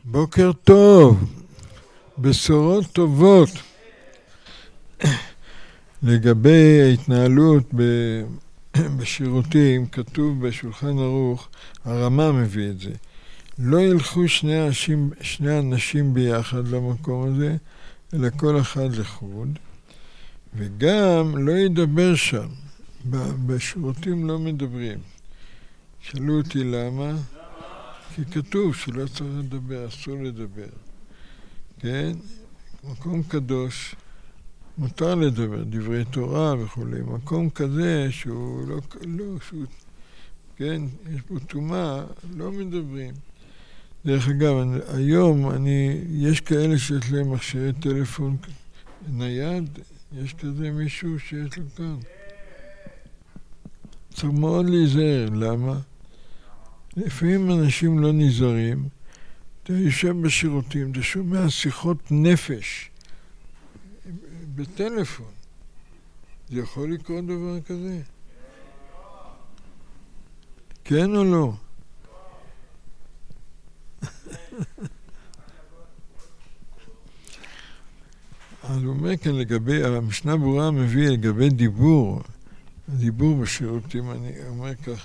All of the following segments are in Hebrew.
בוקר טוב, בשורות טובות לגבי ההתנהלות בשירותים. כתוב בשולחן ערוך, הרמה מביא את זה, לא ילכו שני אנשים ביחד למקום הזה, אלא כל אחד לחוד, וגם לא ידבר שם. בשירותים לא מדברים. שאלו אותי למה? כי כתוב שלא צריך לדבר, אסור לדבר. כן? מקום קדוש, מותר לדבר, דברי תורה וכו'. מקום כזה שהוא לא, כן? יש בו טומאה, לא מדברים. דרך אגב, היום יש כאלה שיש להם מכשירי טלפון נייד, יש כזה מישהו שיש לו כאן. צריך מאוד להיזהר, למה? לפעמים אנשים לא נזהרים, אתה יושב בשירותים, אתה שומע שיחות נפש בטלפון. זה יכול לקרות דבר כזה? כן או לא? אז הוא אומר כאן לגבי, המשנה ברורה מביא לגבי דיבור בשירותים. אני אומר ככה,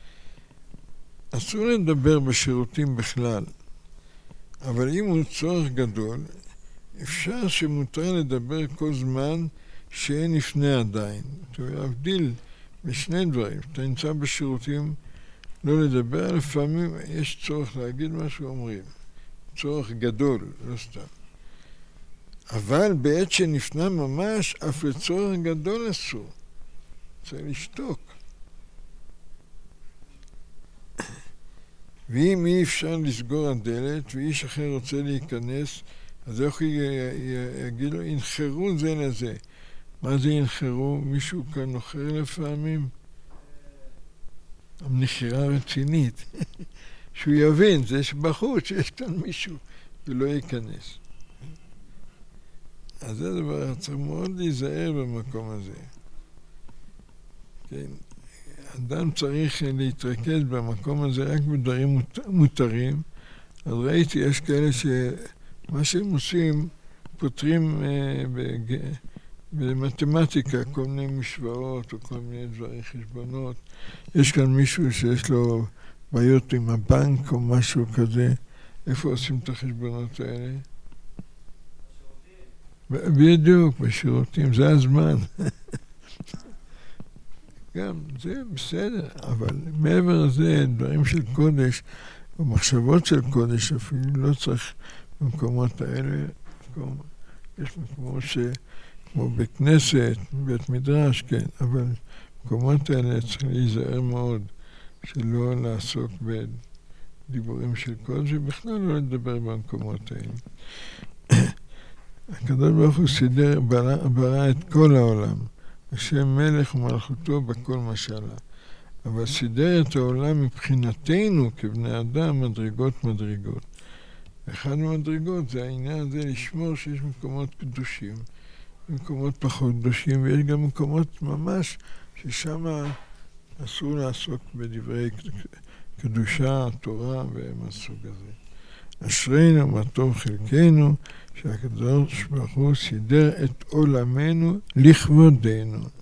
אסור לדבר בשירותים בכלל, אבל אם הוא צורך גדול, אפשר שמותר לדבר כל זמן שאין לפני עדיין. אתה להבדיל בשני דברים. אתה נמצא בשירותים לא לדבר, לפעמים יש צורך להגיד מה שאומרים. צורך גדול, לא סתם. אבל בעת שנפנה ממש, אף לצורך גדול אסור. צריך לשתוק. ואם אי אפשר לסגור הדלת ואיש אחר רוצה להיכנס, אז איך יגיד לו, ינחרו זה לזה. מה זה ינחרו? מישהו כאן נוחר לפעמים? המנחירה רצינית. שהוא יבין, זה שבחוץ שיש כאן מישהו ולא ייכנס. אז זה דבר, צריך מאוד להיזהר במקום הזה. כן. אדם צריך להתרכז במקום הזה רק בדברים מותרים. אז ראיתי, יש כאלה שמה שהם עושים, פותרים במתמטיקה כל מיני משוואות או כל מיני דברים, חשבונות. יש כאן מישהו שיש לו בעיות עם הבנק או משהו כזה. איפה עושים את החשבונות האלה? בדיוק, בשירותים, זה הזמן. גם זה בסדר, אבל מעבר לזה, דברים של קודש, או מחשבות של קודש, אפילו לא צריך במקומות האלה. יש מקומות כמו בית כנסת, בית מדרש, כן, אבל במקומות האלה צריך להיזהר מאוד, שלא לעסוק בדיבורים של קודש, ובכלל לא לדבר במקומות האלה. הקדוש ברוך הוא ברא את כל העולם. השם מלך ומלכותו בכל משלה. אבל סידר את העולם מבחינתנו כבני אדם מדרגות. אחד מהמדרגות זה העניין הזה לשמור שיש מקומות קדושים, מקומות פחות קדושים, ויש גם מקומות ממש ששם אסור לעסוק בדברי קדושה, תורה ומהסוג הזה. אשרינו מה טוב חלקנו, שהקדוש ברוך הוא סידר את עולמנו לכבודנו.